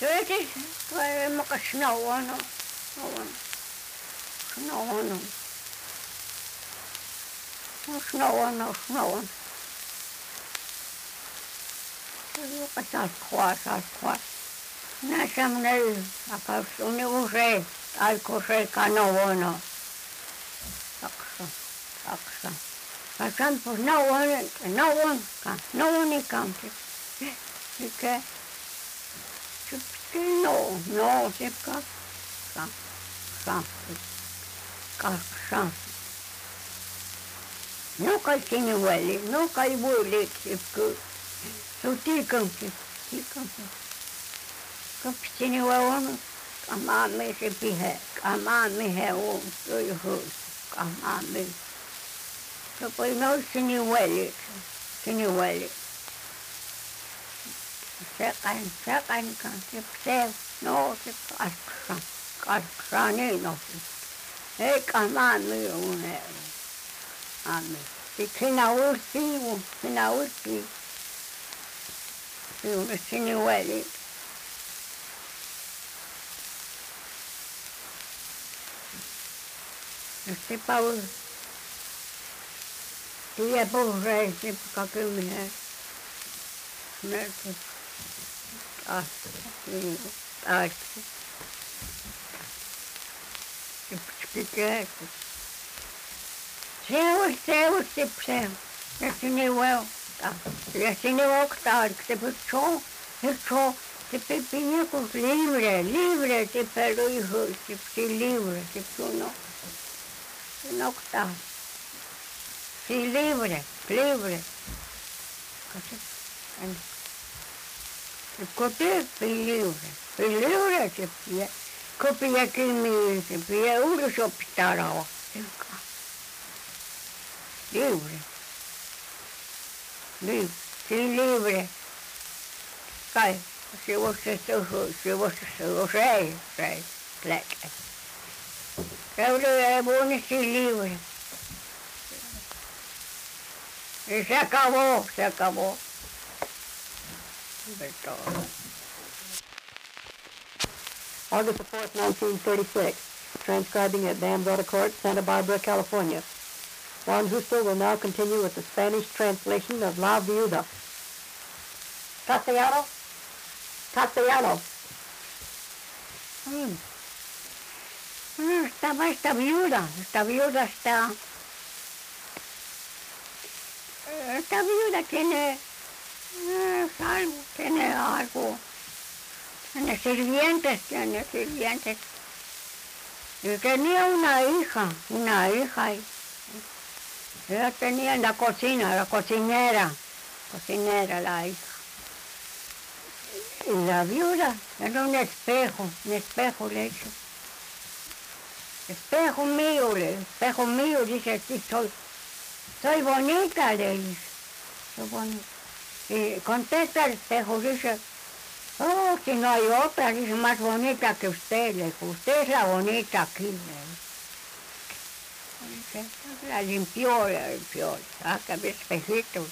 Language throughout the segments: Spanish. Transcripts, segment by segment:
Entonces, pues, que snowon, snowon. Salkua. Näissä minun akausuni usein, aikuisen kanovoina. Saksa. Kampus novonikan. Mikä? No, se kaksi. No kaikki niin väliin, no kai voi liikkua. Se on tiikampi. Kapsini on kamaamme se pihe, kamaamme on toivoa, kamaamme. Se voi nousi sinne väliin. Sekain kanssa, se nousi kaskraa niin nousi. Ei kamaamme on aamme. Sitten sinä ulti. Sinne väliin. Se Paul tie puhrein se kakyminen merkki taas se on ja sinne vuelta ja sinne vuelta se putsoo se pipi joku libre se peruihu se libre se puno nokta si libre kote libre se pie kopia kimi se pie uudisopitarawa libre kai se läkä Käydään vuonnissa liive. Se acabó. August the 4th, 1936. Transcribing at Bamberger Court, Santa Barbara, California. Juan Justo will now continue with the Spanish translation of La Viuda. Castellano. Esta viuda tiene algo, tiene sirvientes. Y tenía una hija, ella tenía en la cocina, cocinera la hija. Y la viuda era un espejo le hizo. Espejo mío, dice, sí, soy bonita, le dice, soy bonita. Y contesta el espejo, dice, oh, si no hay otra, dice, más bonita que usted, le dijo, usted es la bonita aquí, le dice. La limpió, saca el espejito.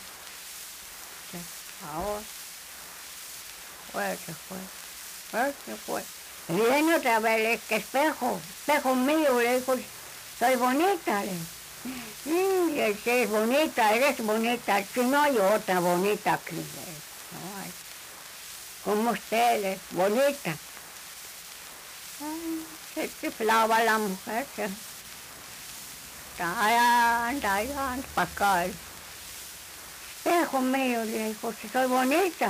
Ahora se fue. Viene otra vez, que espejo mío, le dijo, soy bonita, le dijo. Y él es bonita, eres bonita, si no hay otra bonita aquí, le dijo. No hay. Como usted es bonita. Ay, se chiflaba la mujer, anda, para acá. Espejo mío, le dijo, si soy bonita.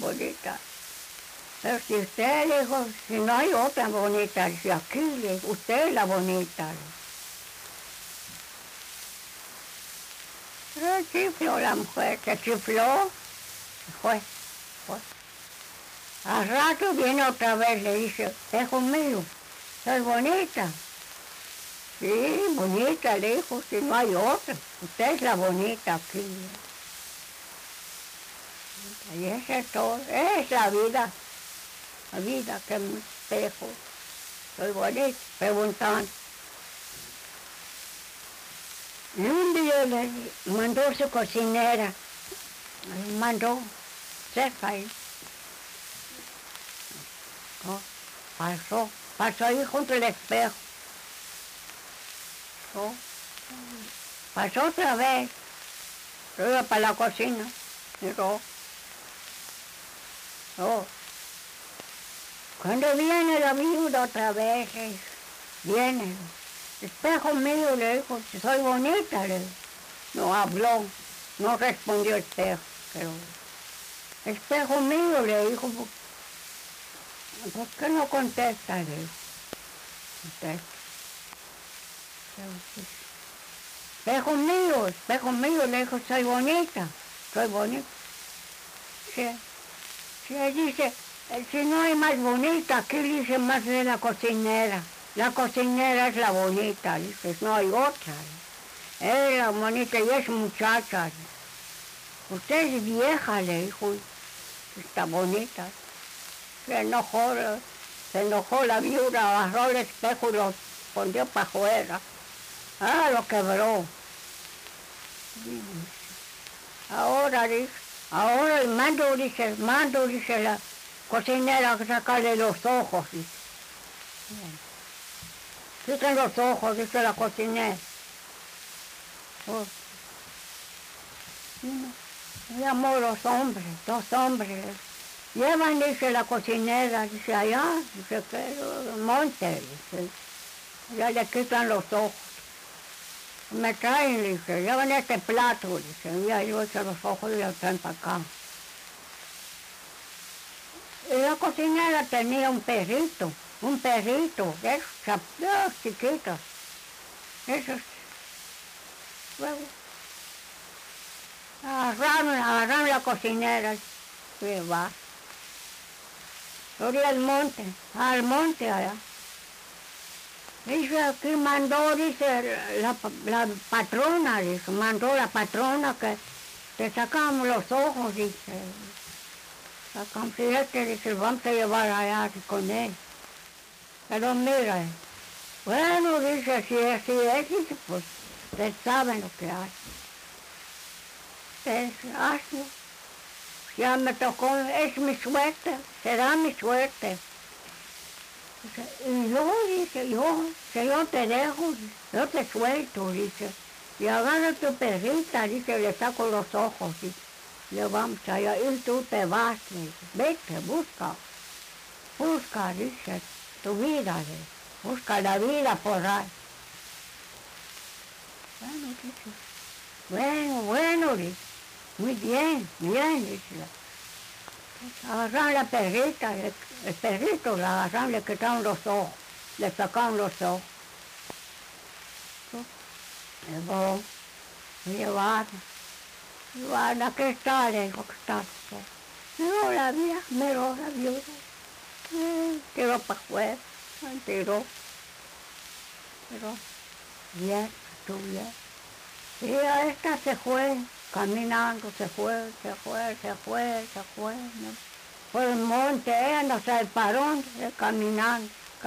Pero si usted le dijo, si no hay otra bonita, si aquí le dijo, usted es la bonita. Pero chifló la mujer, se chifló, se fue. Al rato viene otra vez, le dice, espejo mío, soy bonita. Sí, bonita, le dijo, si no hay otra, usted es la bonita aquí. Y eso es todo, es la vida. La vida que me espejo, soy bonita, preguntan. Y un día le mandó su cocinera, cerca ahí. Oh, pasó ahí junto al espejo. Oh, pasó otra vez. Yo iba para la cocina. Miró. Oh. Cuando viene la viuda otra vez, viene. Espejo mío, le dijo, soy bonita, le dijo. No habló, no respondió el espejo, pero espejo mío, le dijo, ¿por qué no contesta? Le dijo, contesta. Espejo mío, le dijo, soy bonita. Sí, dice, si no hay más bonita, aquí dice más de la cocinera. La cocinera es la bonita, dice, no hay otra. Es la bonita y es muchacha. Usted es vieja, le dijo, está bonita. Se enojó la viuda, agarró el espejo y lo ponió para afuera. Lo quebró. Ahora mando, dice la cocinera a sacarle los ojos, dice. Quiten los ojos, dice la cocinera. Oh. Llamó dos hombres. Llevan, dice la cocinera, dice allá, dice que el monte, dice. Ya le quitan los ojos. Me traen, dice, llevan este plato, dice, ya yo echo los ojos y los traen para acá. Y la cocinera tenía un perrito, de esos chiquitos. Esos, luego, agarraron la cocinera y va. Subí al monte allá. Dice, aquí mandó, dice, la patrona, dice, mandó la patrona que te sacamos los ojos, dice. Sacamos, dice, vamos a llevar allá con él. Pero mira, bueno, dice, así es, dice, pues, ustedes saben lo que hay. Ustedes hacen. Ya me tocó, es mi suerte, será mi suerte. Y yo, dice, yo te dejo, yo te suelto, dice. Y agarra tu perrita, dice, le saco los ojos, dice. Le vamos allá, y tú te vas, dice. Vete, busca, dice, tu vida, dice. Busca la vida por ahí. Bueno, dice. Bueno, dice. Muy bien, dice. Agarraron la perrita, el perrito la agarraron, le quitaron los ojos, le sacaron los ojos. Me llevaron, aquí está, le dijo que está. Miró la viuda, tiró para afuera, tiró, bien, estuvo bien. Y a esta se fue, caminando, se fue, ¿no? Por el monte, ella no se paró, caminando.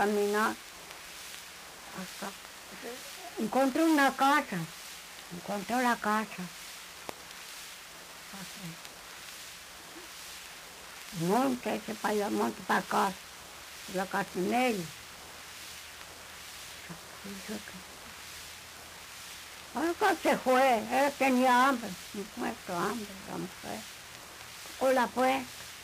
Hasta encontró la casa. Monte, ese para allá, monte para acá, la casa en ella. Acá se fue, él tenía hambre, muerto hambre, la mujer. Hola pues,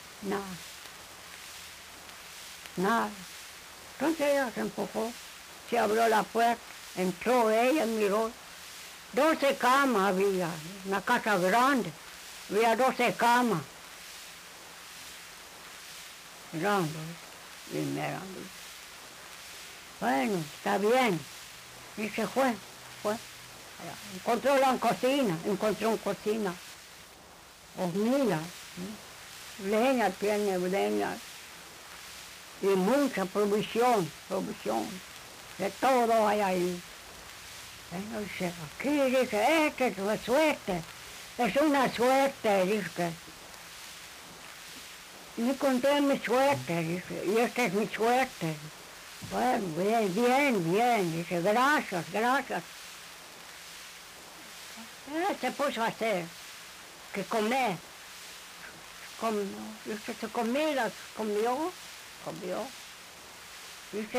nada. Entonces ella se empujó, se abrió la puerta, entró ella, miró. 12 camas había, una casa grande, había 12 camas. Mirando, bueno, está bien. Y se fue. Encontró una cocina, hornilla, leña, tiene leña, y mucha provisión, de todo hay ahí. Bueno, dice, aquí dice, esta es una suerte, dice. Y encontré mi suerte, dice, y esta es mi suerte. Bueno, bien, dice, gracias. Se puso a hacer, que comer. Se comió, obvio. Dice